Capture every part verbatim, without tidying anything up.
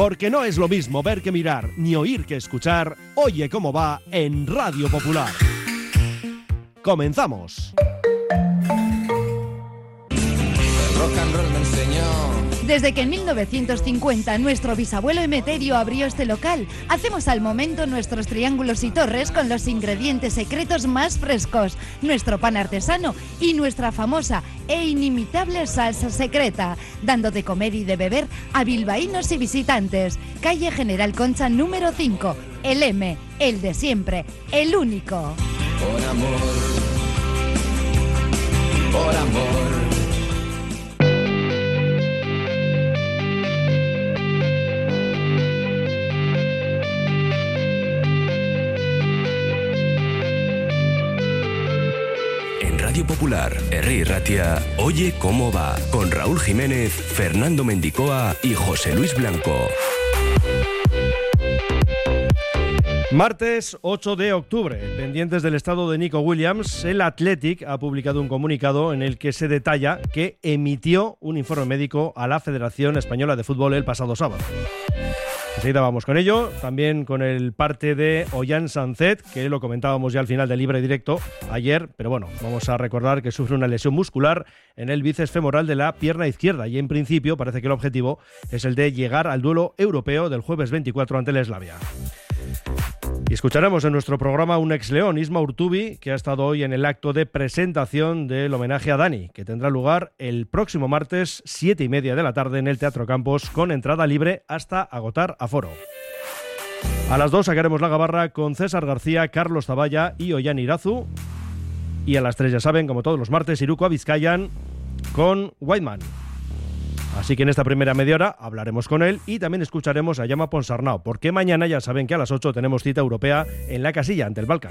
Porque no es lo mismo ver que mirar, ni oír que escuchar. Oye cómo va en Radio Popular. Comenzamos. El rock and roll me enseñó. Desde que en mil novecientos cincuenta nuestro bisabuelo Emeterio abrió este local, hacemos al momento nuestros triángulos y torres con los ingredientes secretos más frescos, nuestro pan artesano y nuestra famosa e inimitable salsa secreta, dando de comer y de beber a bilbaínos y visitantes. Calle General Concha número cinco, el M, el de siempre, el único. Por amor, por amor. Radio Popular, Herri Ratia, Oye cómo va, con Raúl Jiménez, Fernando Mendicoa y José Luis Blanco. Martes ocho de octubre, pendientes del estado de Nico Williams, el Athletic ha publicado un comunicado en el que se detalla que emitió un informe médico a la Federación Española de Fútbol el pasado sábado. Enseguida vamos con ello, también con el parte de Ollán Sancet, que lo comentábamos ya al final del Libre Directo ayer, pero bueno, vamos a recordar que sufre una lesión muscular en el bíceps femoral de la pierna izquierda y en principio parece que el objetivo es el de llegar al duelo europeo del jueves veinticuatro ante el Slavia. Y escucharemos en nuestro programa un ex león, Isma Urtubi, que ha estado hoy en el acto de presentación del homenaje a Dani, que tendrá lugar el próximo martes, siete y media de la tarde, en el Teatro Campos, con entrada libre hasta agotar aforo. A las dos sacaremos la gabarra con César García, Carlos Zavalla y Ollán Irazu. Y a las tres, ya saben, como todos los martes, Iruko Vizcayan con Whiteman. Así que en esta primera media hora hablaremos con él y también escucharemos a Jaume Ponsarnau, porque mañana ya saben que a las ocho tenemos cita europea en la Casilla ante el Balkan.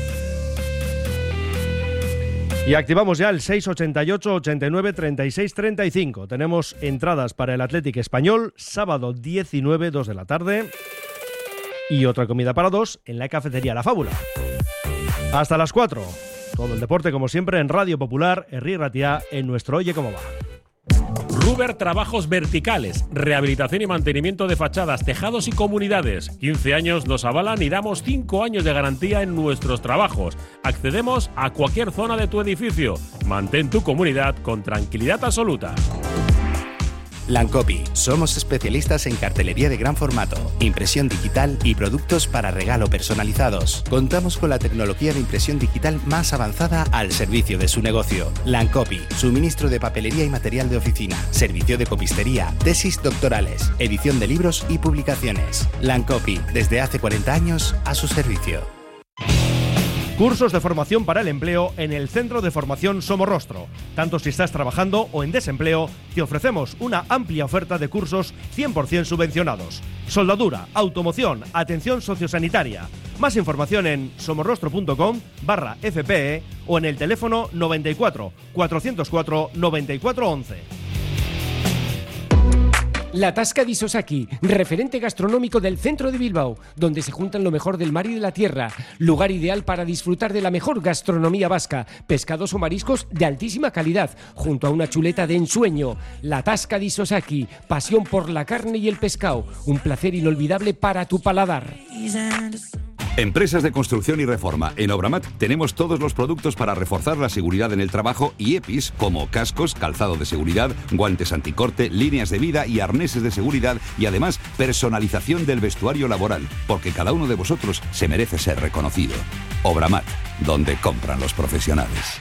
Y activamos ya el seis ochenta y ocho, ochenta y nueve, treinta y seis, treinta y cinco. Tenemos entradas para el Athletic Español, sábado diecinueve, dos de la tarde. Y otra comida para dos en la cafetería La Fábula. Hasta las cuatro. Todo el deporte, como siempre, en Radio Popular, Herri Ratia, en nuestro Oye Cómo Va. Ruber Trabajos Verticales, rehabilitación y mantenimiento de fachadas, tejados y comunidades. quince años nos avalan y damos cinco años de garantía en nuestros trabajos. Accedemos a cualquier zona de tu edificio. Mantén tu comunidad con tranquilidad absoluta. Lancopy. Somos especialistas en cartelería de gran formato, impresión digital y productos para regalo personalizados. Contamos con la tecnología de impresión digital más avanzada al servicio de su negocio. Lancopy. Suministro de papelería y material de oficina, servicio de copistería, tesis doctorales, edición de libros y publicaciones. Lancopy. Desde hace cuarenta años a su servicio. Cursos de formación para el empleo en el Centro de Formación Somorrostro. Tanto si estás trabajando o en desempleo, te ofrecemos una amplia oferta de cursos cien por ciento subvencionados. Soldadura, automoción, atención sociosanitaria. Más información en somorrostro.com barra FPE o en el teléfono noventa y cuatro, cuatrocientos cuatro, noventa y cuatro once. La Tasca di Sosaki, referente gastronómico del centro de Bilbao, donde se juntan lo mejor del mar y de la tierra. Lugar ideal para disfrutar de la mejor gastronomía vasca, pescados o mariscos de altísima calidad, junto a una chuleta de ensueño. La Tasca di Sosaki, pasión por la carne y el pescado, un placer inolvidable para tu paladar. Empresas de construcción y reforma. En Obramat tenemos todos los productos para reforzar la seguridad en el trabajo y E P Is como cascos, calzado de seguridad, guantes anticorte, líneas de vida y arneses de seguridad y además personalización del vestuario laboral, porque cada uno de vosotros se merece ser reconocido. Obramat, donde compran los profesionales.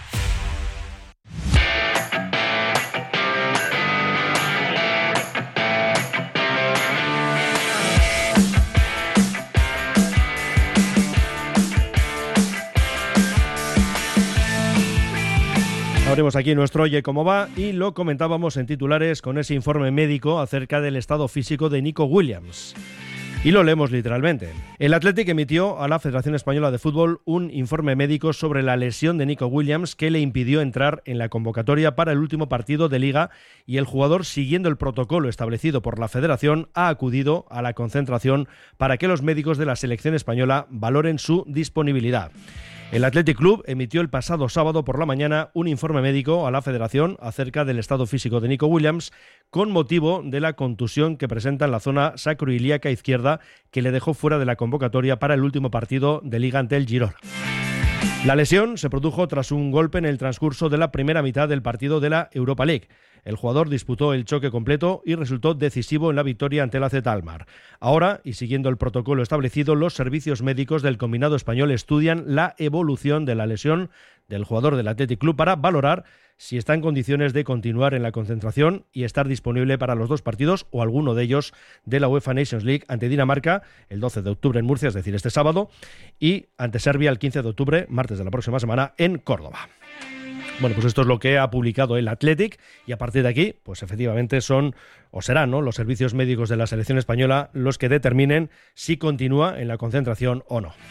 Abrimos aquí nuestro Oye Cómo Va y lo comentábamos en titulares con ese informe médico acerca del estado físico de Nico Williams. Y lo leemos literalmente. El Athletic emitió a la Federación Española de Fútbol un informe médico sobre la lesión de Nico Williams que le impidió entrar en la convocatoria para el último partido de Liga y el jugador, siguiendo el protocolo establecido por la Federación, ha acudido a la concentración para que los médicos de la selección española valoren su disponibilidad. El Athletic Club emitió el pasado sábado por la mañana un informe médico a la Federación acerca del estado físico de Nico Williams con motivo de la contusión que presenta en la zona sacroilíaca izquierda que le dejó fuera de la convocatoria para el último partido de Liga ante el Girona. La lesión se produjo tras un golpe en el transcurso de la primera mitad del partido de la Europa League. El jugador disputó el choque completo y resultó decisivo en la victoria ante el A Z Alkmaar. Ahora, y siguiendo el protocolo establecido, los servicios médicos del combinado español estudian la evolución de la lesión del jugador del Athletic Club para valorar si está en condiciones de continuar en la concentración y estar disponible para los dos partidos o alguno de ellos de la UEFA Nations League ante Dinamarca el doce de octubre en Murcia, es decir, este sábado, y ante Serbia el quince de octubre, martes de la próxima semana, en Córdoba. Bueno, pues esto es lo que ha publicado el Athletic y a partir de aquí, pues efectivamente son o serán, ¿no?, los servicios médicos de la selección española los que determinen si continúa en la concentración o no.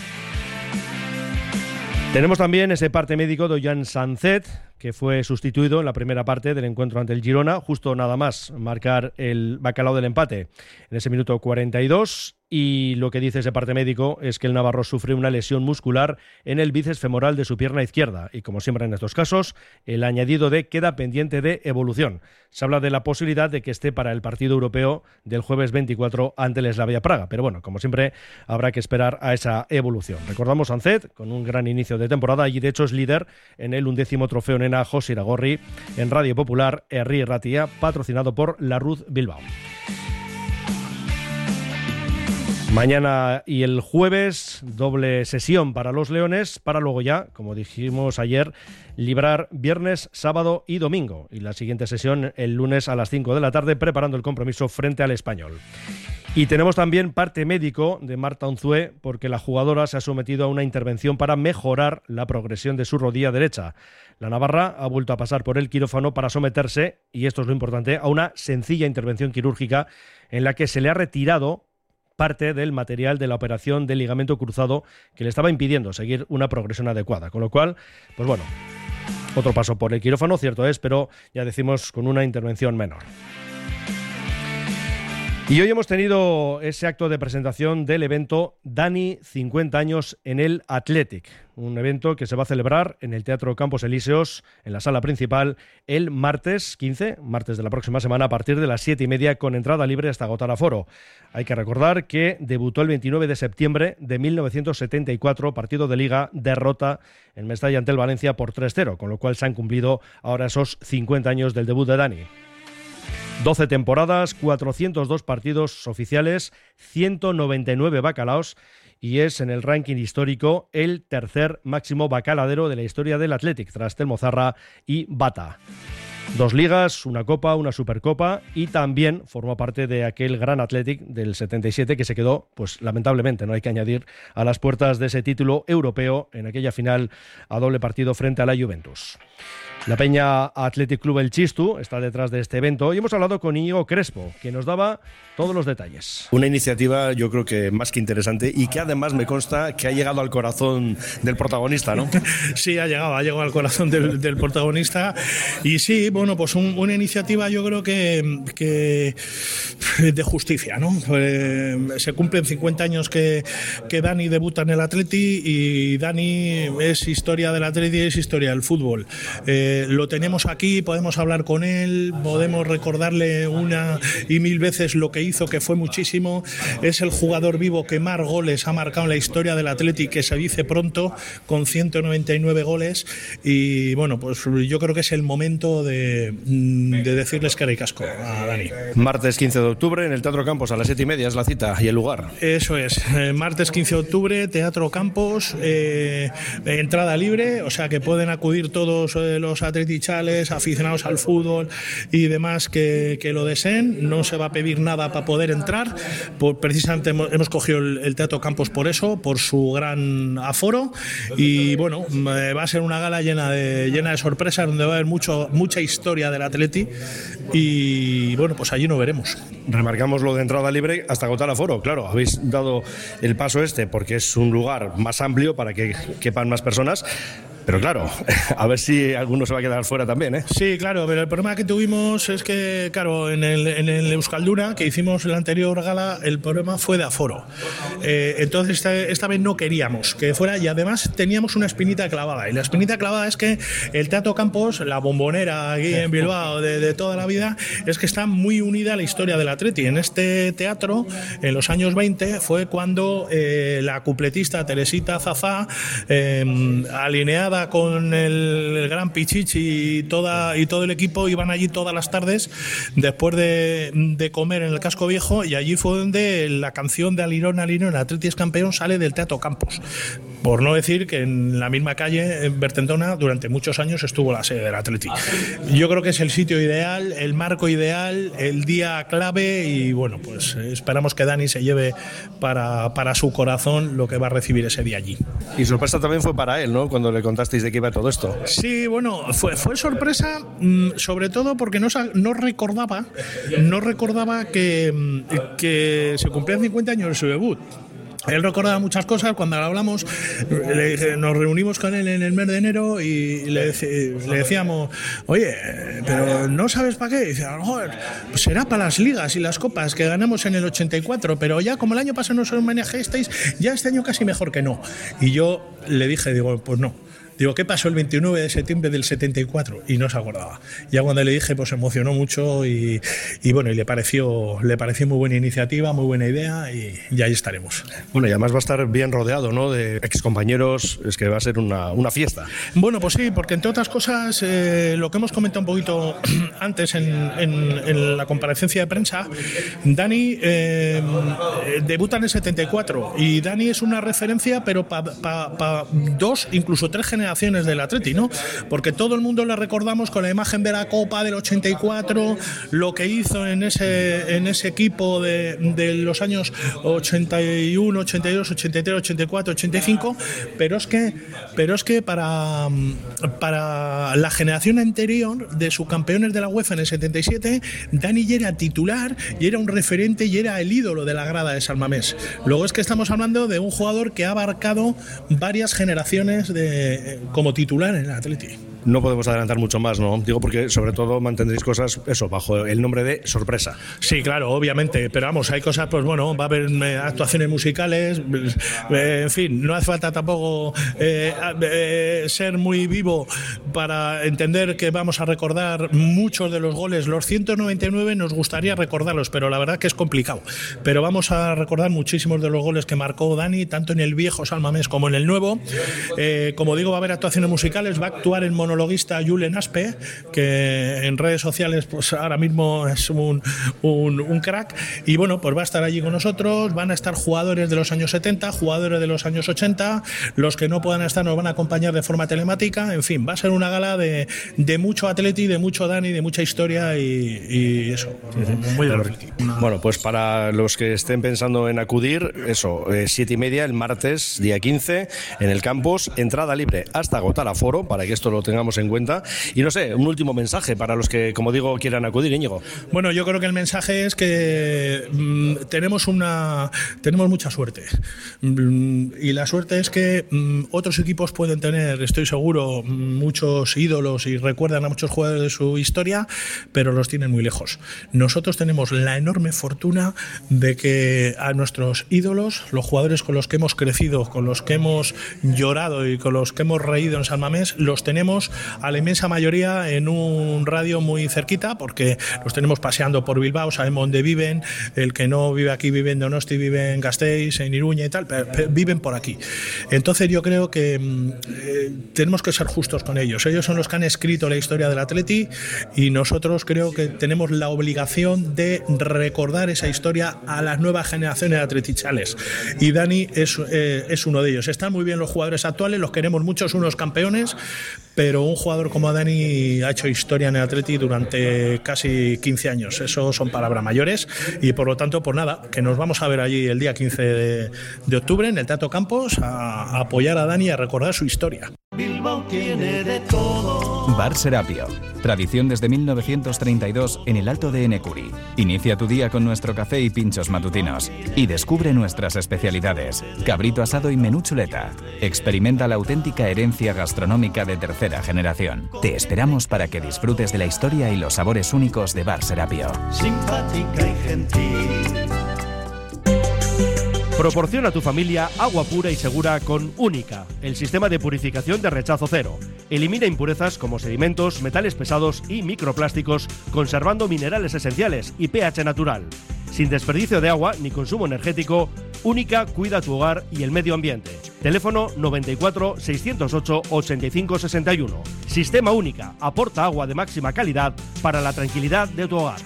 Tenemos también ese parte médico de Ollán Sancet, que fue sustituido en la primera parte del encuentro ante el Girona, justo nada más marcar el bacalao del empate en ese minuto cuarenta y dos. Y lo que dice ese parte médico es que el navarro sufre una lesión muscular en el bíceps femoral de su pierna izquierda y, como siempre en estos casos, el añadido de queda pendiente de evolución. Se habla de la posibilidad de que esté para el partido europeo del jueves veinticuatro ante el Slavia Praga, pero bueno, como siempre habrá que esperar a esa evolución. Recordamos Sancet con un gran inicio de temporada y de hecho es líder en el undécimo trofeo Nena José Iragorri en Radio Popular Herri Ratia, patrocinado por la Ruz Bilbao. Mañana y el jueves, doble sesión para los Leones, para luego ya, como dijimos ayer, librar viernes, sábado y domingo. Y la siguiente sesión el lunes a las cinco de la tarde, preparando el compromiso frente al Español. Y tenemos también parte médico de Marta Unzué, porque la jugadora se ha sometido a una intervención para mejorar la progresión de su rodilla derecha. La navarra ha vuelto a pasar por el quirófano para someterse, y esto es lo importante, a una sencilla intervención quirúrgica en la que se le ha retirado parte del material de la operación del ligamento cruzado que le estaba impidiendo seguir una progresión adecuada. Con lo cual, pues bueno, otro paso por el quirófano, cierto es, pero ya decimos con una intervención menor. Y hoy hemos tenido ese acto de presentación del evento Dani, cincuenta años en el Athletic. Un evento que se va a celebrar en el Teatro Campos Elíseos, en la sala principal, el martes quince, martes de la próxima semana, a partir de las siete y media, con entrada libre hasta agotar aforo. Hay que recordar que debutó el veintinueve de septiembre de mil novecientos setenta y cuatro, partido de Liga, derrota en Mestalla ante el Valencia por tres cero, con lo cual se han cumplido ahora esos cincuenta años del debut de Dani. doce temporadas, cuatrocientos dos partidos oficiales, ciento noventa y nueve bacalaos y es en el ranking histórico el tercer máximo bacaladero de la historia del Athletic, tras Telmo Zarra y Bata. Dos ligas, una copa, una supercopa y también formó parte de aquel gran Athletic del setenta y siete que se quedó, pues lamentablemente, no hay que añadir, a las puertas de ese título europeo en aquella final a doble partido frente a la Juventus. La Peña Athletic Club El Chistu está detrás de este evento y hemos hablado con Íñigo Crespo, que nos daba todos los detalles. Una iniciativa yo creo que más que interesante y que además me consta que ha llegado al corazón del protagonista, ¿no? Sí, ha llegado, ha llegado al corazón del, del protagonista y sí, bueno, pues un, una iniciativa yo creo que, que de justicia, ¿no? Eh, se cumplen cincuenta años que, que Dani debuta en el Atleti y Dani es historia del Atleti, es historia del fútbol. Eh, lo tenemos aquí, podemos hablar con él, podemos recordarle una y mil veces lo que hizo, que fue muchísimo. Es el jugador vivo que más goles ha marcado en la historia del Athletic, que se dice pronto, con ciento noventa y nueve goles. Y bueno, pues yo creo que es el momento de, de decirles que ricasco a Dani. Martes quince de octubre en el Teatro Campos a las siete y media es la cita y el lugar. Eso es, eh, martes quince de octubre, Teatro Campos, eh, entrada libre, o sea que pueden acudir todos eh, los atletichales, aficionados al fútbol y demás que, que lo deseen. No se va a pedir nada para poder entrar. Por, precisamente hemos, hemos cogido el, el Teatro Campos por eso, por su gran aforo. Y bueno, va a ser una gala llena de, llena de sorpresas, donde va a haber mucho, mucha historia del Atleti. Y bueno, pues allí nos veremos. Remarcamos lo de entrada libre hasta agotar aforo. Claro, habéis dado el paso este porque es un lugar más amplio para que quepan más personas. Pero claro, a ver si alguno se va a quedar fuera también, ¿eh? Sí, claro, pero el problema que tuvimos es que, claro, en el, en el Euskalduna, que hicimos la anterior gala, el problema fue de aforo. Eh, entonces, esta, esta vez no queríamos que fuera, y además teníamos una espinita clavada. Y la espinita clavada es que el Teatro Campos, la bombonera aquí en Bilbao de, de toda la vida, es que está muy unida a la historia del Atleti. En este teatro, en los años veinte, fue cuando eh, la cupletista Teresita Zazá, eh, alineada con el, el gran Pichichi y, toda, y todo el equipo, iban allí todas las tardes después de, de comer en el Casco Viejo, y allí fue donde la canción de Alirón, Alirón, Atleti es campeón, sale del Teatro Campos. Por no decir que en la misma calle, en Bertentona, durante muchos años estuvo la sede del Atleti. Yo creo que es el sitio ideal, el marco ideal, el día clave, y bueno, pues esperamos que Dani se lleve para, para su corazón lo que va a recibir ese día allí. Y sorpresa también fue para él, ¿no?, cuando le contasteis de qué iba todo esto. Sí, bueno, fue, fue sorpresa, sobre todo porque no, no recordaba, no recordaba que, que se cumplían cincuenta años de su debut. Él recordaba muchas cosas. Cuando hablamos, le dije, nos reunimos con él en el mes de enero y le, le decíamos, oye, pero ¿no sabes para qué? Y dice, joder, pues será para las ligas y las copas que ganamos en el ochenta y cuatro, pero ya como el año pasado nos homenajeasteis, ya este año casi mejor que no. Y yo le dije, digo, pues no. Digo, ¿qué pasó el veintinueve de septiembre del setenta y cuatro? Y no se acordaba. Ya cuando le dije, pues se emocionó mucho y, y bueno, y le pareció, le pareció muy buena iniciativa, muy buena idea, y, y ahí estaremos. Bueno, y además va a estar bien rodeado, ¿no?, de excompañeros, es que va a ser una, una fiesta. Bueno, pues sí, porque entre otras cosas, eh, lo que hemos comentado un poquito antes en, en, en la comparecencia de prensa, Dani eh, debuta en el setenta y cuatro, y Dani es una referencia, pero para pa, pa dos, incluso tres generaciones del Atleti, ¿no? Porque todo el mundo le recordamos con la imagen de la Copa del ochenta y cuatro, lo que hizo en ese, en ese equipo de, de los años ochenta y uno, ochenta y dos, ochenta y tres, ochenta y cuatro, ochenta y cinco, pero es que, pero es que para, para la generación anterior de subcampeones de la UEFA en el setenta y siete, Dani ya era titular y era un referente y era el ídolo de la grada de San Mamés. Luego es que estamos hablando de un jugador que ha abarcado varias generaciones de como titular en el Atleti. No podemos adelantar mucho más, ¿no? Digo porque sobre todo mantendréis cosas, eso, bajo el nombre de sorpresa. Sí, claro, obviamente, pero vamos, hay cosas, pues bueno, va a haber eh, actuaciones musicales, eh, en fin, no hace falta tampoco eh, eh, ser muy vivo para entender que vamos a recordar muchos de los goles. Los ciento noventa y nueve nos gustaría recordarlos, pero la verdad que es complicado. Pero vamos a recordar muchísimos de los goles que marcó Dani, tanto en el viejo San Mamés como en el nuevo. Eh, como digo, va a haber actuaciones musicales, va a actuar en monologuista Julen Aspe, que en redes sociales pues ahora mismo es un, un, un crack, y bueno, pues va a estar allí con nosotros. Van a estar jugadores de los años setenta, jugadores de los años ochenta, los que no puedan estar nos van a acompañar de forma telemática. En fin, va a ser una gala de, de mucho Atleti, de mucho Dani, de mucha historia y, y eso, muy de Atleti. Bueno, pues para los que estén pensando en acudir, eso, eh, siete y media el martes, día quince, en el campus, entrada libre hasta agotar aforo, para que esto lo tengamos en cuenta. Y no sé, un último mensaje para los que, como digo, quieran acudir, Íñigo. Bueno, yo creo que el mensaje es que mmm, tenemos una tenemos mucha suerte, mmm, y la suerte es que mmm, otros equipos pueden tener, estoy seguro, muchos ídolos y recuerdan a muchos jugadores de su historia, pero los tienen muy lejos. Nosotros tenemos la enorme fortuna de que a nuestros ídolos, los jugadores con los que hemos crecido, con los que hemos llorado y con los que hemos reído en San Mamés, los tenemos a la inmensa mayoría en un radio muy cerquita, porque los tenemos paseando por Bilbao, sabemos dónde viven. El que no vive aquí vive en Donosti, vive en Gasteiz, en Iruña y tal, pero, pero viven por aquí. Entonces yo creo que eh, tenemos que ser justos con ellos. Ellos son los que han escrito la historia del Atleti, y nosotros creo que tenemos la obligación de recordar esa historia a las nuevas generaciones de atletichales, y Dani es, eh, es uno de ellos. Están muy bien los jugadores actuales, los queremos muchos, unos campeones, pero un jugador como Dani ha hecho historia en el Atleti durante casi quince años. Eso son palabras mayores, y por lo tanto, pues nada, que nos vamos a ver allí el día quince de, de octubre en el Teatro Campos a, a apoyar a Dani y a recordar su historia. Bilbao tiene de todo. Bar Serapio. Tradición desde mil novecientos treinta y dos en el Alto de Enecuri. Inicia tu día con nuestro café y pinchos matutinos. Y descubre nuestras especialidades. Cabrito asado y menú chuleta. Experimenta la auténtica herencia gastronómica de tercera generación. Te esperamos para que disfrutes de la historia y los sabores únicos de Bar Serapio. Simpática y gentil. Proporciona a tu familia agua pura y segura con Única, el sistema de purificación de rechazo cero. Elimina impurezas como sedimentos, metales pesados y microplásticos, conservando minerales esenciales y pH natural. Sin desperdicio de agua ni consumo energético, Única cuida tu hogar y el medio ambiente. Teléfono noventa y cuatro, seiscientos ocho, ochenta y cinco sesenta y uno. Sistema Única aporta agua de máxima calidad para la tranquilidad de tu hogar.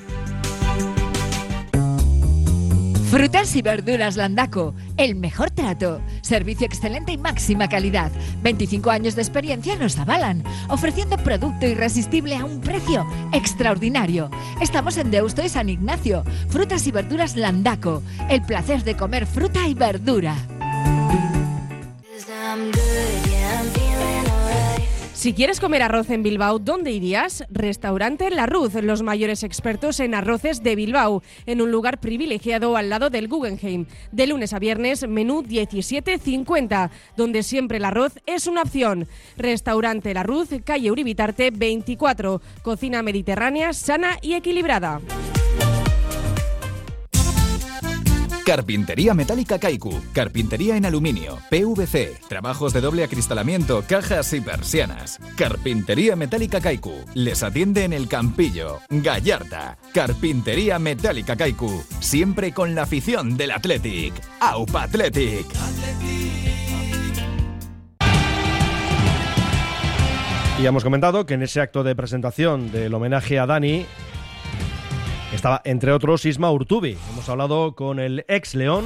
Frutas y verduras Landaco, el mejor trato, servicio excelente y máxima calidad. veinticinco años de experiencia nos avalan, ofreciendo producto irresistible a un precio extraordinario. Estamos en Deusto y San Ignacio. Frutas y verduras Landaco, el placer de comer fruta y verdura. Si quieres comer arroz en Bilbao, ¿dónde irías? Restaurante La Ruz, los mayores expertos en arroces de Bilbao, en un lugar privilegiado al lado del Guggenheim. De lunes a viernes, menú diecisiete cincuenta, donde siempre el arroz es una opción. Restaurante La Ruz, calle Uribitarte veinticuatro, cocina mediterránea, sana y equilibrada. Carpintería Metálica Kaiku. Carpintería en aluminio, P V C, trabajos de doble acristalamiento, cajas y persianas. Carpintería Metálica Kaiku. Les atiende en El Campillo, Gallarta. Carpintería Metálica Kaiku. Siempre con la afición del Athletic. Aupa Athletic. Y hemos comentado que en ese acto de presentación del homenaje a Dani estaba, entre otros, Isma Urtubi. Hemos hablado con el ex León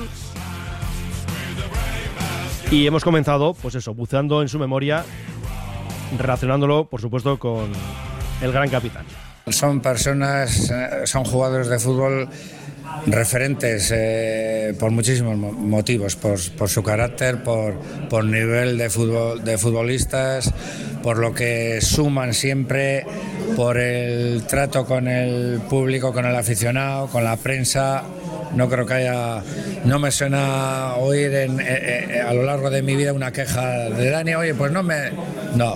y hemos comenzado, pues eso, buceando en su memoria, relacionándolo, por supuesto, con el gran capitán. Son personas, son jugadores de fútbol referentes eh, por muchísimos motivos, por, por su carácter, por, por nivel de fútbol, de futbolistas, por lo que suman siempre, por el trato con el público, con el aficionado, con la prensa. No creo que haya, no me suena oír en, eh, eh, a lo largo de mi vida una queja de Dani, oye, pues no me, no,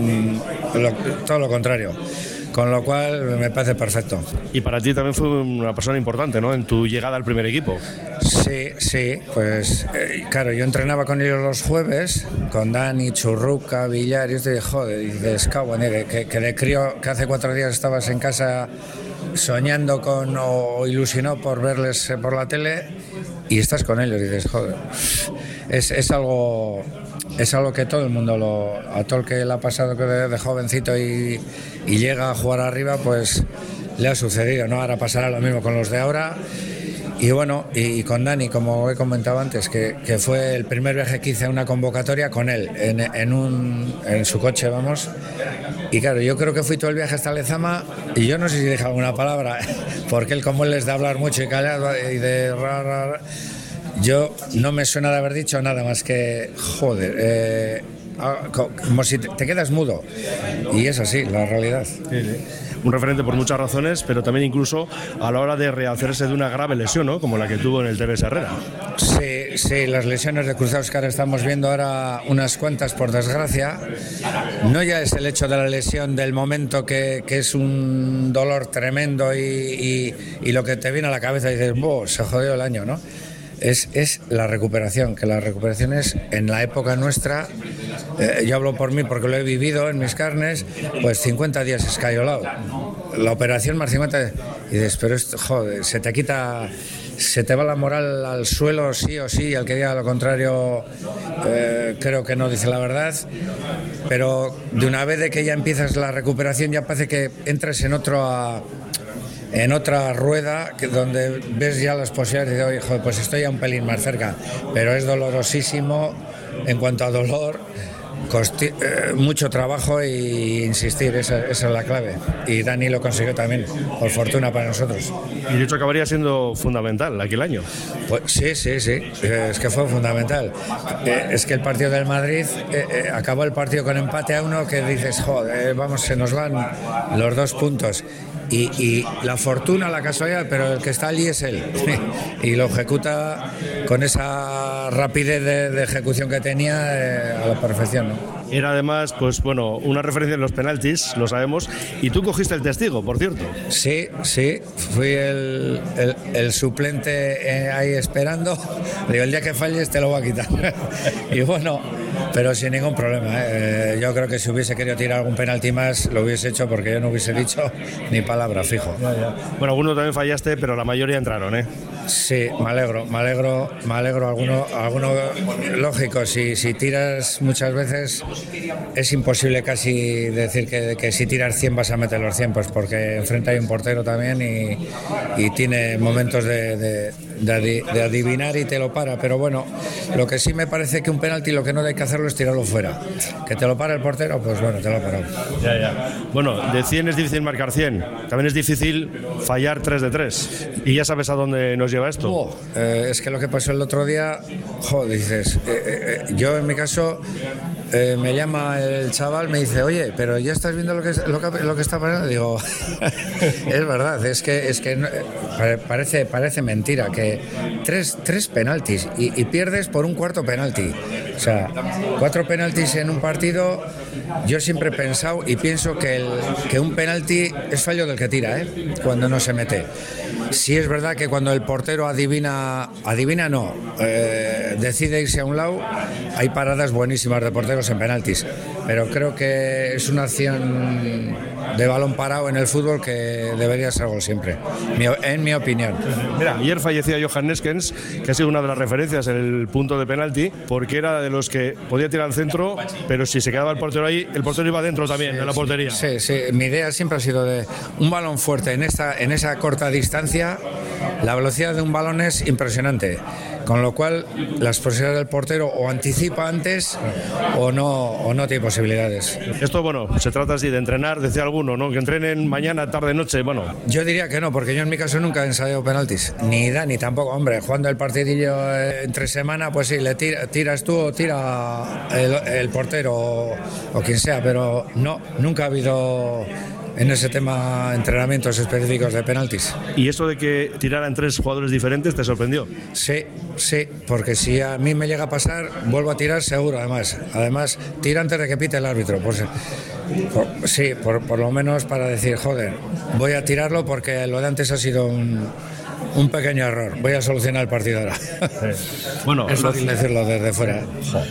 mm, lo, todo lo contrario. Con lo cual me parece perfecto. Y para ti también fue una persona importante, ¿no?, en tu llegada al primer equipo. Sí, sí, pues eh, claro, yo entrenaba con ellos los jueves, con Dani, Churruca, Villar, y yo te dije, joder, y dices, cago en él, que, que de crío, que hace cuatro días estabas en casa soñando con o ilusionado por verles por la tele y estás con ellos y dices, joder, es, es algo... Es algo que todo el mundo, lo, a todo el que le ha pasado que de, de jovencito y, y llega a jugar arriba, pues le ha sucedido, ¿no? Ahora pasará lo mismo con los de ahora. Y bueno, y, y con Dani, como he comentado antes, que, que fue el primer viaje que hice a una convocatoria con él, en, en, un, en su coche, vamos. Y claro, yo creo que fui todo el viaje hasta Lezama y yo no sé si dije alguna palabra, porque él, como él es de hablar mucho y callar y de ra, ra, ra, yo no me suena de haber dicho nada más que, joder, eh, como si te, te quedas mudo. Y es así, la realidad. Sí, sí. Un referente por muchas razones, pero también incluso a la hora de rehacerse de una grave lesión, ¿no?, como la que tuvo en el T V S Herrera. Sí, sí, las lesiones de cruzados que ahora estamos viendo ahora unas cuantas, por desgracia. No ya es el hecho de la lesión del momento, que, que es un dolor tremendo y, y, y lo que te viene a la cabeza y dices, ¡boh!, se jodió el año, ¿no? Es, es la recuperación, que la recuperación es, en la época nuestra, eh, yo hablo por mí porque lo he vivido en mis carnes, pues cincuenta días escayolado. La operación más cincuenta, y dices, pero esto, joder, se te quita, se te va la moral al suelo sí o sí, al que diga lo contrario eh, creo que no dice la verdad, pero de una vez de que ya empiezas la recuperación ya parece que entras en otro... A, en otra rueda que donde ves ya las posibilidades de, oye, pues estoy ya un pelín más cerca, pero es dolorosísimo en cuanto a dolor, Costi eh, mucho trabajo e insistir, esa, esa es la clave. Y Dani lo consiguió también, por fortuna para nosotros. Y de hecho acabaría siendo fundamental aquel año. Pues sí, sí, sí, es que fue fundamental. Eh, es que el partido del Madrid, eh, eh, acabó el partido con empate a uno que dices, joder, vamos, se nos van los dos puntos. Y, y la fortuna, la casualidad, pero el que está allí es él. Y lo ejecuta con esa rapidez de, de ejecución que tenía eh, a la perfección, ¿no? Era además, pues bueno, una referencia en los penaltis, lo sabemos, y tú cogiste el testigo, por cierto. Sí, sí, fui el, el, el suplente eh, ahí esperando. Digo, el día que falles te lo voy a quitar. Y bueno, pero sin ningún problema. ¿eh? Yo creo que si hubiese querido tirar algún penalti más, lo hubiese hecho porque yo no hubiese dicho ni palabra, fijo. Ya, ya. Bueno, algunos también fallaste, pero la mayoría entraron, ¿eh? Sí, me alegro, me alegro, me alegro. Alguno, alguno lógico, si, si tiras muchas veces es imposible casi decir que, que si tiras cien vas a meter los cien, pues porque enfrente hay un portero también y, y tiene momentos de, de, de, de adivinar y te lo para. Pero bueno, lo que sí me parece que un penalti lo que no hay que hacerlo es tirarlo fuera. Que te lo para el portero, pues bueno, te lo ha parado. Ya, ya. Bueno, de cien es difícil marcar cien, también es difícil fallar tres de tres. Y ya sabes a dónde nos lleva esto. Oh, eh, es que lo que pasó el otro día, joder, dices, eh, eh, yo en mi caso eh, me llama el chaval, me dice, oye, pero ya estás viendo lo que, lo que, lo que está pasando. Digo, es verdad, es que, es que parece, parece mentira que tres, tres penaltis y, y pierdes por un cuarto penalti. O sea, cuatro penaltis en un partido. Yo siempre he pensado y pienso que, el, que un penalti es fallo del que tira, ¿eh? Cuando no se mete. Sí es verdad que cuando el portero adivina, adivina no, eh, decide irse a un lado, hay paradas buenísimas de porteros en penaltis, pero creo que es una acción de balón parado en el fútbol que debería ser gol siempre, en mi opinión. Mira, ayer fallecía Johan Neskens, que ha sido una de las referencias en el punto de penalti, porque era de los que podía tirar al centro, pero si se quedaba el portero ahí, el portero iba dentro también, sí, en la portería. Sí, sí, mi idea siempre ha sido de un balón fuerte en, esta, en esa corta distancia, la velocidad de un balón es impresionante, con lo cual las posibilidades del portero o anticipa antes o no, o no tiene posibilidades. Esto, bueno, se trata así de entrenar, decía alguno, ¿no? Que entrenen mañana, tarde, noche, bueno. Yo diría que no, porque yo en mi caso nunca he ensayado penaltis, ni Dani tampoco, hombre, jugando el partidillo entre semana, pues sí, le tira, tiras tú o tira el, el portero o, o quien sea, pero no, nunca ha habido en ese tema entrenamientos específicos de penaltis. ¿Y eso de que tiraran tres jugadores diferentes te sorprendió? Sí, sí, porque si a mí me llega a pasar, vuelvo a tirar seguro, además. Además, tira antes de que pite el árbitro. Pues, por, sí, por, por lo menos para decir, joder, voy a tirarlo porque lo de antes ha sido un, un pequeño error. Voy a solucionar el partido ahora. Sí. Bueno, es fácil decirlo desde fuera.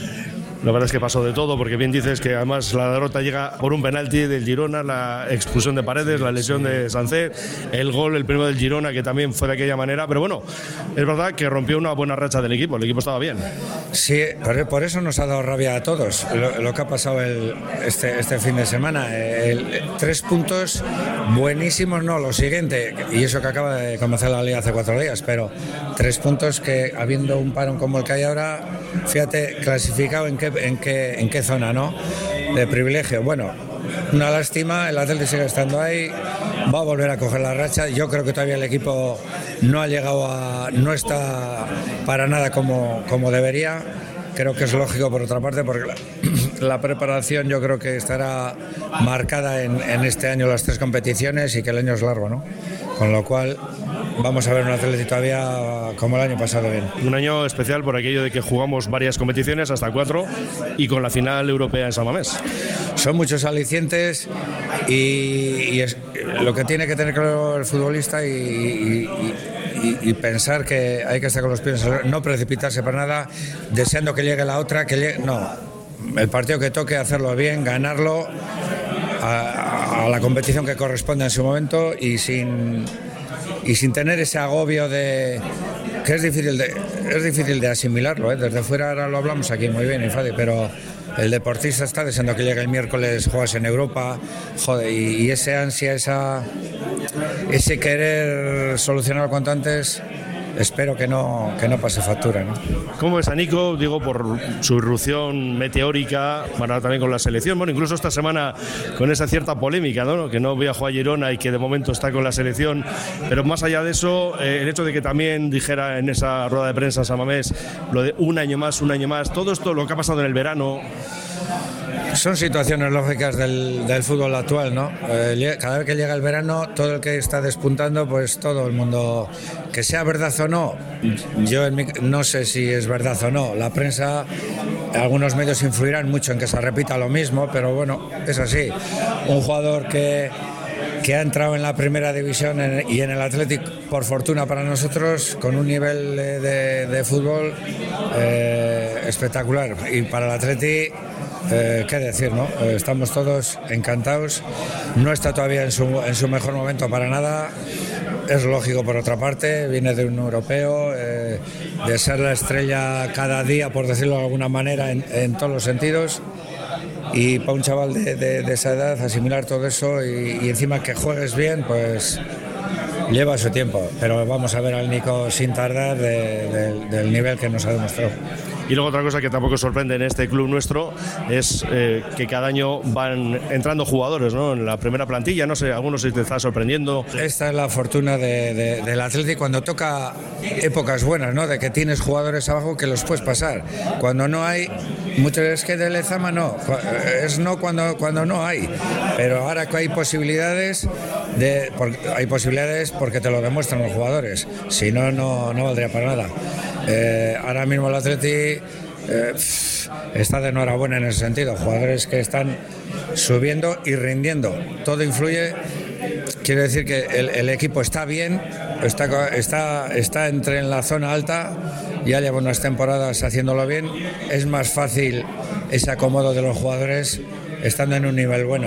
La verdad es que pasó de todo, porque bien dices que además la derrota llega por un penalti del Girona, la expulsión de Paredes, la lesión de Sancet, el gol, el primero del Girona, que también fue de aquella manera, pero bueno, es verdad que rompió una buena racha del equipo, el equipo estaba bien. Sí, por eso nos ha dado rabia a todos lo, lo que ha pasado el, este, este fin de semana. El, tres puntos buenísimos, no, lo siguiente, y eso que acaba de comenzar la liga hace cuatro días, pero tres puntos que habiendo un parón como el que hay ahora, fíjate, clasificado en qué en qué, en qué zona, ¿no? De privilegio. Bueno, una lástima, el Atlético sigue estando ahí, va a volver a coger la racha. Yo creo que todavía el equipo no ha llegado a, no está para nada como, como debería. Creo que es lógico por otra parte, porque la, la preparación yo creo que estará marcada en, en este año las tres competiciones y que el año es largo, ¿no? Con lo cual vamos a ver un Atlético todavía como el año pasado bien. Un año especial por aquello de que jugamos varias competiciones, hasta cuatro, y con la final europea en San Mamés. Son muchos alicientes y, y es lo que tiene que tener claro el futbolista y, y, y, y pensar que hay que estar con los pies, no precipitarse para nada, deseando que llegue la otra, que llegue, no, el partido que toque, hacerlo bien, ganarlo a, a la competición que corresponde en su momento y sin y sin tener ese agobio de que es difícil de es difícil de asimilarlo, ¿eh? Desde fuera ahora lo hablamos aquí muy bien, Infadi, pero el deportista está deseando que llegue el miércoles, juegas en Europa, joder, y, y ese ansia, esa ese querer solucionar cuanto antes espero que no, que no pase factura, ¿no? ¿Cómo es a Nico? Digo, por su irrupción meteórica, bueno, también con la selección, bueno, incluso esta semana con esa cierta polémica, ¿no? Que no viajó a Girona y que de momento está con la selección, pero más allá de eso, eh, el hecho de que también dijera en esa rueda de prensa San Mamés lo de un año más, un año más, todo esto, lo que ha pasado en el verano... Son situaciones lógicas del, del fútbol actual, ¿no? Eh, cada vez que llega el verano, todo el que está despuntando, pues todo el mundo, que sea verdad o no, yo en mi, no sé si es verdad o no. La prensa, algunos medios influirán mucho en que se repita lo mismo, pero bueno, es así. Un jugador que, que ha entrado en la primera división en, y en el Athletic, por fortuna para nosotros, con un nivel de, de, de fútbol eh, espectacular. Y para el Athletic... Eh, qué decir, ¿no? Eh, estamos todos encantados. No está todavía en su, en su mejor momento para nada. Es lógico por otra parte, viene de un europeo, eh, de ser la estrella cada día, por decirlo de alguna manera, en, en todos los sentidos. Y para un chaval de, de, de esa edad asimilar todo eso y, y encima que juegues bien, pues lleva su tiempo. Pero vamos a ver al Nico sin tardar de, de, del nivel que nos ha demostrado. Y luego otra cosa que tampoco sorprende en este club nuestro es eh, que cada año van entrando jugadores, ¿no? En la primera plantilla, no sé, algunos se te está sorprendiendo. Esta es la fortuna de, de, del Athletic cuando toca épocas buenas, ¿no? De que tienes jugadores abajo que los puedes pasar. Cuando no hay, muchas veces que de Lezama no, es no cuando, cuando no hay. Pero ahora que hay posibilidades, de, por, hay posibilidades porque te lo demuestran los jugadores. Si no, no, no valdría para nada. Eh, ahora mismo el Athletic eh, está de enhorabuena en ese sentido, jugadores que están subiendo y rindiendo, todo influye. Quiero decir que el, el equipo está bien, está, está, está entre en la zona alta, ya lleva unas temporadas haciéndolo bien, es más fácil ese acomodo de los jugadores estando en un nivel bueno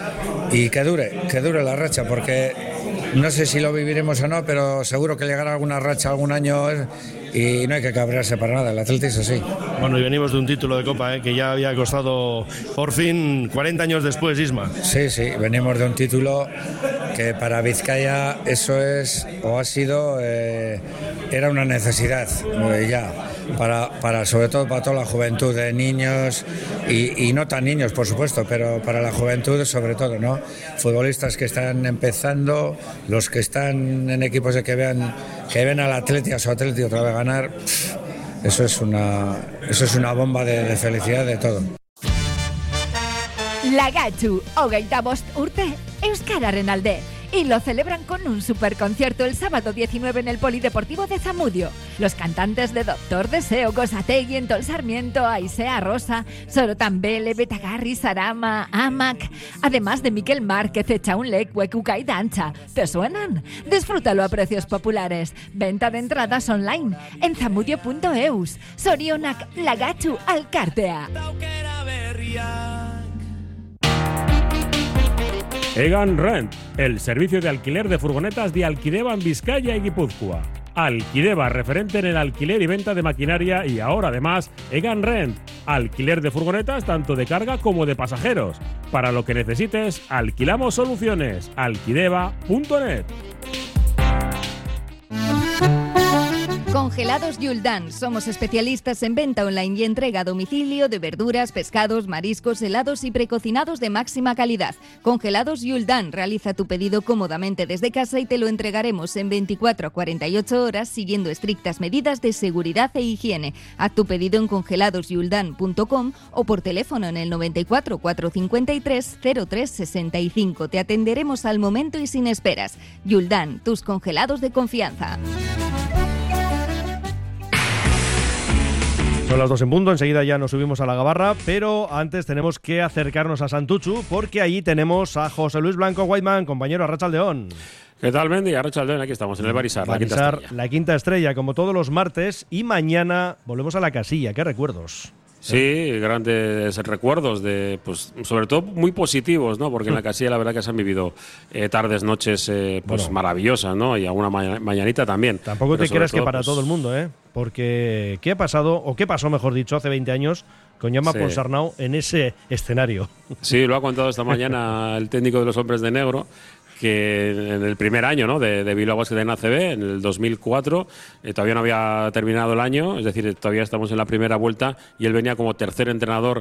y que dure, que dure la racha, porque no sé si lo viviremos o no, pero seguro que llegará alguna racha algún año y no hay que cabrearse para nada, el Athletic es así. Bueno, y venimos de un título de Copa, ¿eh? Que ya había costado por fin cuarenta años después, Isma. Sí, sí, venimos de un título que para Vizcaya eso es, o ha sido, eh, era una necesidad eh, ya, para, para, sobre todo para toda la juventud de niños y, y no tan niños, por supuesto, pero para la juventud sobre todo, ¿no? Futbolistas que están empezando, los que están en equipos de que vean, que ven al Atleti, a su Atleti otra vez ganar, pff, eso es una, eso es una bomba de, de felicidad de todo. Lagatxu, hogeita bost urte, euskararen alde. Y lo celebran con un superconcierto el sábado diecinueve en el Polideportivo de Zamudio. Los cantantes de Doctor Deseo, Gosategi, Entol Sarmiento, Aisea Rosa, Sorotan Bele, Betagarri, Sarama, Amac, además de Miquel Márquez, Echaunlec, Huecuca y Dancha. ¿Te suenan? Disfrútalo a precios populares. Venta de entradas online en zamudio punto eus. Sorionak, Lagatxu, Alkartea. Egan Rent, el servicio de alquiler de furgonetas de Alquideba en Vizcaya y Guipúzcoa. Alquideba, referente en el alquiler y venta de maquinaria, y ahora además Egan Rent, alquiler de furgonetas tanto de carga como de pasajeros. Para lo que necesites, alquilamos soluciones. alquideba punto net. Congelados Yuldan. Somos especialistas en venta online y entrega a domicilio de verduras, pescados, mariscos, helados y precocinados de máxima calidad. Congelados Yuldan. Realiza tu pedido cómodamente desde casa y te lo entregaremos en veinticuatro a cuarenta y ocho horas siguiendo estrictas medidas de seguridad e higiene. Haz tu pedido en congelados yuldan punto com o por teléfono en el noventa y cuatro, cuatrocientos cincuenta y tres, cero tres sesenta y cinco. Te atenderemos al momento y sin esperas. Yuldan, tus congelados de confianza. Son las dos en punto, enseguida ya nos subimos a la gabarra, pero antes tenemos que acercarnos a Santuchu porque allí tenemos a José Luis Blanco Whiteman, compañero Arratsaldeón. ¿Qué tal, Mendy? Arratsaldeón, aquí estamos en el Barisar, Barisar, la quinta estrella. La quinta estrella, como todos los martes, y mañana volvemos a la casilla. ¿Qué recuerdos? Sí, grandes recuerdos, de, pues, sobre todo muy positivos, ¿no? Porque en la casilla la verdad que se han vivido eh, tardes, noches eh, pues bueno, maravillosas, ¿no? Y alguna ma- mañanita también. Tampoco te creas todo, que para pues, todo el mundo, ¿eh? Porque ¿qué ha pasado, o qué pasó, mejor dicho, hace veinte años con Jaume sí. Ponsarnau en ese escenario? Sí, lo ha contado esta mañana el técnico de los Hombres de Negro, que en el primer año, ¿no?, de, de Bilbao Basket en A C B, en el dos mil cuatro, eh, todavía no había terminado el año, es decir, todavía estamos en la primera vuelta y él venía como tercer entrenador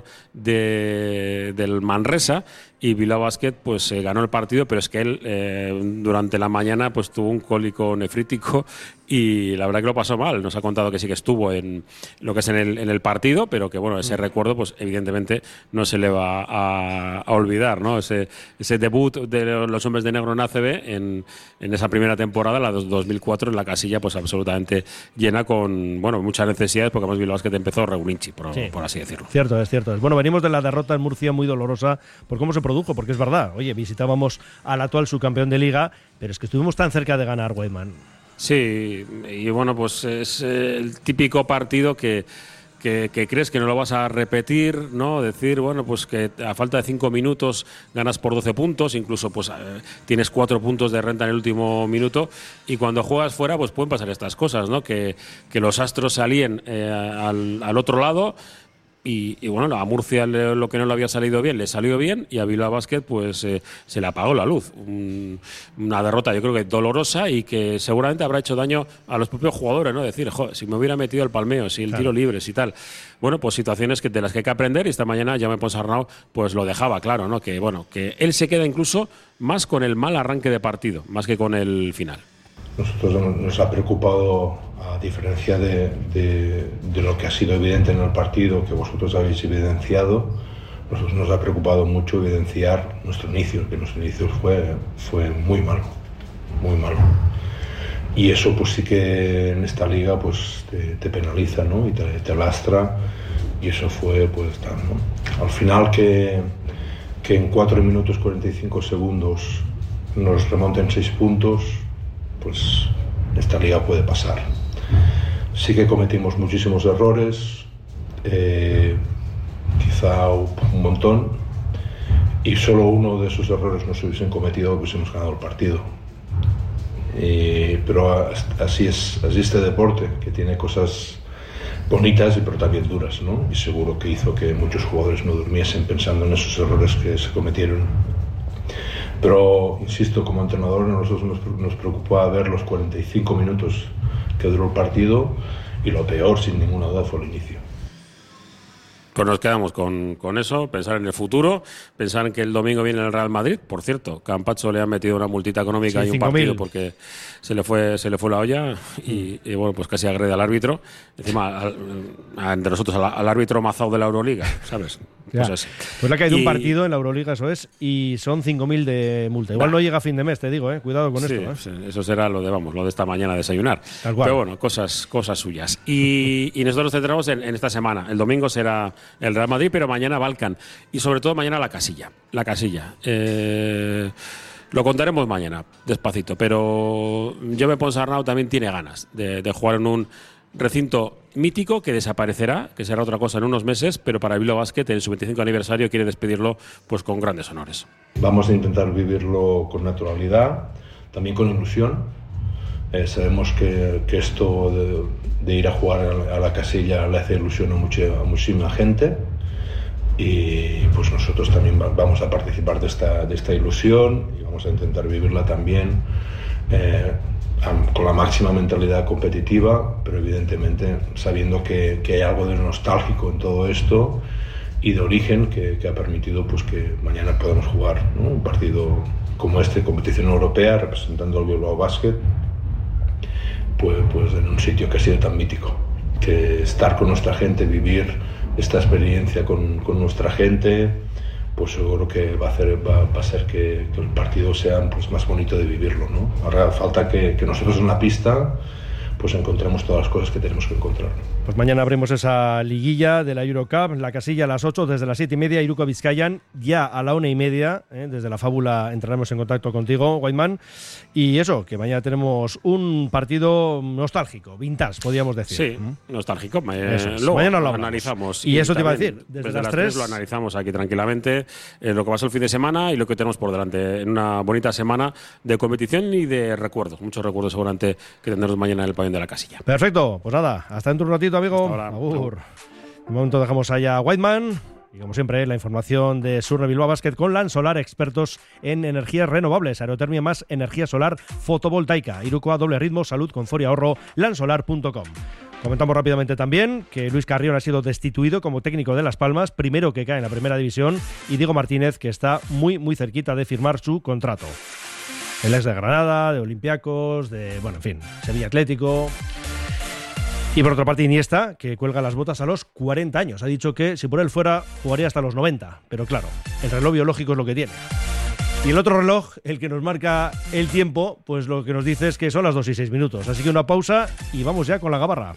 de, del Manresa y Bilbao Basket pues eh, ganó el partido, pero es que él eh, durante la mañana pues tuvo un cólico nefrítico y la verdad que lo pasó mal. Nos ha contado que sí que estuvo en lo que es en el, en el partido, pero que bueno, ese recuerdo pues evidentemente no se le va a, a olvidar, ¿no? Ese, ese debut de los hombres de negro en A C B en, en esa primera temporada, la de dos mil cuatro, en la casilla pues absolutamente llena con bueno muchas necesidades, porque además Bilbao Basket empezó regulinchi, por, Sí. por así decirlo. Cierto, es cierto. Bueno, venimos de la derrota en Murcia muy dolorosa por cómo se produjo, porque es verdad, oye, visitábamos al actual subcampeón de liga, pero es que estuvimos tan cerca de ganar, Weidman. Sí, y bueno, pues es el típico partido que, que, que crees que no lo vas a repetir, ¿no? Decir, bueno, pues que a falta de cinco minutos ganas por doce puntos, incluso pues eh, tienes cuatro puntos de renta en el último minuto, y cuando juegas fuera pues pueden pasar estas cosas, ¿no? Que, que los astros se alíen eh, al, al otro lado. Y, y bueno, a Murcia le, lo que no le había salido bien, le salió bien, y a Bilbao Basket pues eh, se le apagó la luz. Un, una derrota yo creo que dolorosa y que seguramente habrá hecho daño a los propios jugadores, ¿no? Decir, joder, si me hubiera metido el palmeo, si el Claro. tiro libre, si tal. Bueno, pues situaciones que de las que hay que aprender, y esta mañana Jaume Ponsarnau pues lo dejaba claro, ¿no? Que bueno, que él se queda incluso más con el mal arranque de partido, más que con el final. Nosotros nos ha preocupado, a diferencia de, de, de lo que ha sido evidente en el partido, que vosotros habéis evidenciado, nosotros nos ha preocupado mucho evidenciar nuestro inicio, que nuestro inicio fue, fue muy malo, muy malo. Y eso pues sí que en esta liga pues te, te penaliza, ¿no? Y te, te lastra, y eso fue pues tal, ¿no? Al final que, que en cuatro minutos cuarenta y cinco segundos nos remonten seis puntos, pues esta liga puede pasar. Sí que cometimos muchísimos errores, eh, quizá un montón, y solo uno de esos errores no se hubiesen cometido, hubiésemos ganado el partido. Eh, pero así es, así este deporte, que tiene cosas bonitas y pero también duras, ¿no? Y seguro que hizo que muchos jugadores no durmiesen pensando en esos errores que se cometieron. Pero, insisto, como entrenador, a nosotros nos, nos preocupaba ver los cuarenta y cinco minutos que duró el partido, y lo peor, sin ninguna duda, fue el inicio. Pues nos quedamos con, con eso, pensar en el futuro, pensar en que el domingo viene el Real Madrid. Por cierto, Campacho le ha metido una multita económica Sí, y un cinco partido mil. porque se le fue se le fue la olla y, y bueno, pues casi agrede al árbitro. Encima, al, a, entre nosotros, al, al árbitro mazao de la Euroliga, ¿sabes? Ya. Pues, Pues le ha caído y- un partido en la Euroliga, eso es, y son cinco mil de multa. Igual Bah. no llega a fin de mes, te digo, eh. Cuidado con Sí, esto. ¿eh? sí, eso será lo de vamos, lo de esta mañana desayunar. Tal cual. Pero bueno, cosas, cosas suyas. Y, y nosotros nos centramos en, en esta semana. El domingo será el Real Madrid, pero mañana Balkan. Y sobre todo mañana la casilla. La casilla. Eh, lo contaremos mañana, despacito. Pero Jaume Ponsarnau también tiene ganas de, de jugar en un recinto mítico que desaparecerá, que será otra cosa en unos meses, pero para Bilbao Basket en su veinticinco aniversario quiere despedirlo pues con grandes honores. Vamos a intentar vivirlo con naturalidad, también con ilusión. Eh, sabemos que, que esto de, de ir a jugar a la, a la casilla le hace ilusión a, mucha, a muchísima gente, y pues nosotros también va, vamos a participar de esta, de esta ilusión, y vamos a intentar vivirla también eh, am- con la máxima mentalidad competitiva, pero evidentemente sabiendo que, que hay algo de nostálgico en todo esto y de origen que, que ha permitido pues que mañana podamos jugar, ¿no? Un partido como este, competición europea, representando al Bilbao Basket, pues, pues en un sitio que ha sido tan mítico. Que estar con nuestra gente, vivir esta experiencia con, con nuestra gente, pues seguro que va a, hacer, va, va a ser que, que el partido sea pues, más bonito de vivirlo, ¿no? Ahora falta que, que nosotros en la pista pues encontremos todas las cosas que tenemos que encontrar. Pues mañana abrimos esa liguilla de la Eurocup, la casilla a las ocho, desde las siete y media, Iruko Vizcayan, ya a la una y media, ¿eh? Desde la Fábula entraremos en contacto contigo, Weidman. Y eso, que mañana tenemos un partido nostálgico, vintage, podríamos decir. Sí, ¿Mm? nostálgico. Eh, Eso es. luego Mañana lo lo hablamos. analizamos. Y eso te iba a también, decir, desde desde las las tres tres lo analizamos aquí tranquilamente, eh, lo que pasó el fin de semana y lo que tenemos por delante. En una bonita semana de competición y de recuerdos. Muchos recuerdos seguramente que tendremos mañana en el pabellón de la casilla. Perfecto, pues nada, hasta dentro de un ratito, amigo. Hasta ahora. Agur. De momento dejamos allá a Weidman Y como siempre, la información de Surne Bilbao Basket con Lansolar, expertos en energías renovables, aerotermia más energía solar fotovoltaica. Irukoa, doble ritmo, salud, confort y ahorro, lansolar punto com. Comentamos rápidamente también que Luis Carrión ha sido destituido como técnico de Las Palmas, primero que cae en la primera división, y Diego Martínez, que está muy, muy cerquita de firmar su contrato. El ex de Granada, de Olympiacos, de, bueno, en fin, Sevilla Atlético. Y por otra parte, Iniesta, que cuelga las botas a los cuarenta años. Ha dicho que si por él fuera, jugaría hasta los noventa. Pero claro, el reloj biológico es lo que tiene. Y el otro reloj, el que nos marca el tiempo, pues lo que nos dice es que son las dos y seis minutos. Así que una pausa y vamos ya con la gabarra.